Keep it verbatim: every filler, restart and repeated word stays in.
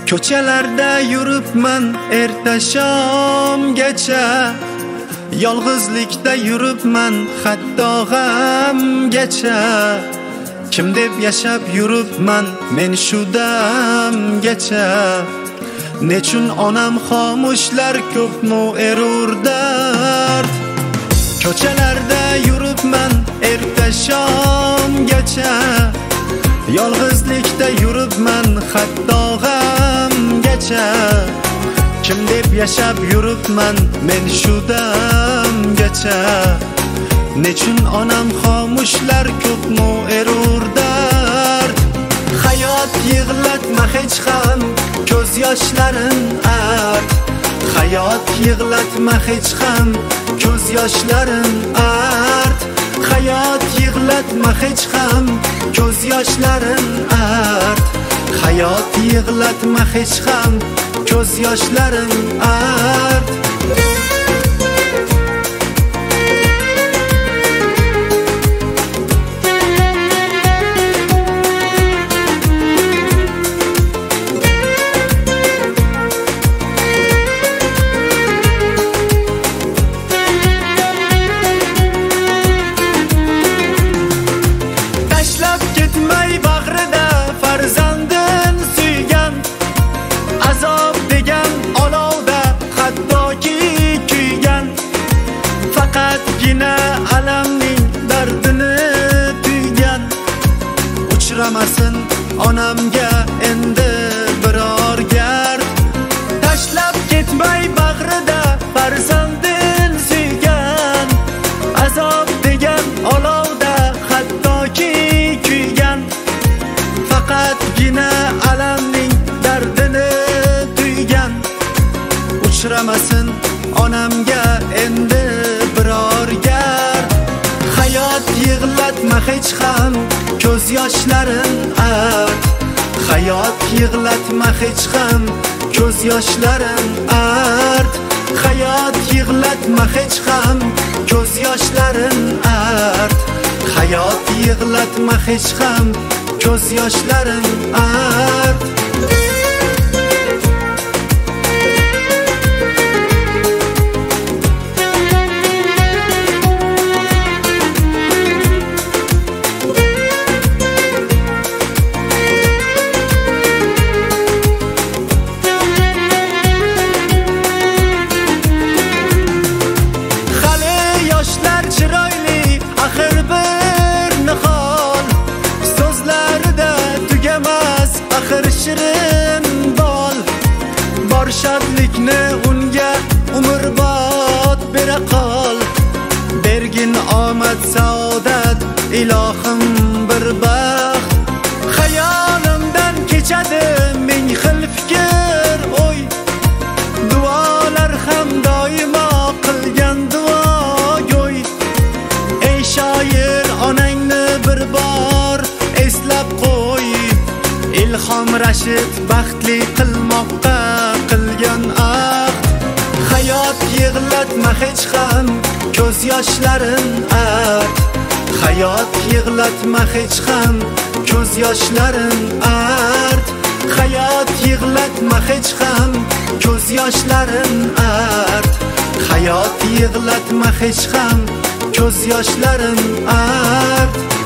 Ko'chalarda yuribman erta shomgacha, yolg'izlikda yuribman hatto g'amgacha. Kim deb yashab yuribman men shu damgacha? Nechun onam xomushlar ko'pmi erur dard? Ko'chalarda yuribman erta shomgacha, yolg'izlikda yuribman hatto g'amgacha. Kim deb yashab yuribman men shu damgacha? Nechun onam xomushlar ko'pmi erur dard? Hayot yig'latma hech ham ko'z yoshlarin art. Hayot yig'latma hech ham ko'z yoshlarin art. Hayot yig'latma hech ham ko'z yoshlarin art. Hayot yig'latma hech ham ko'z yoshlarin art. Faqatgina alamning dardini tuygan, uchramasin onamga endi biror gard. Tashlab ketmay bag'rida farzandin suygan, azob degan olovda hattoki kuygan. Faqatgina alamning dardini tuygan, uchramasin onamga endi biror gard. Hayot yig'latma hech ham ko'z yoshlarin art. Hayot yig'latma hech ham ko'z yoshlarin art. Hayot yig'latma hech ham ko'z yoshlarin art. Hayot yig'latma hech ham ko'z yoshlarin art. Shirin bol bor shodlikni unga umrbod bera qol. Bergin omad saodat ilohim bir baxt. Xayolimdan kechadi ming xil fikr o'y, duolar ham doimo qilgan duogo'y. Ey shoir onangni bir bor eslab qo'y. Ilhom Rashid baxtli qilmoqqa qilgan ahd. Hayot yig'latma hech ham ko'z yoshlarin art. Hayot yig'latma hech ham ko'z yoshlarin art. Hayot yig'latma hech ham ko'z yoshlarin art. Hayot yig'latma hech ham ko'z yoshlarin art.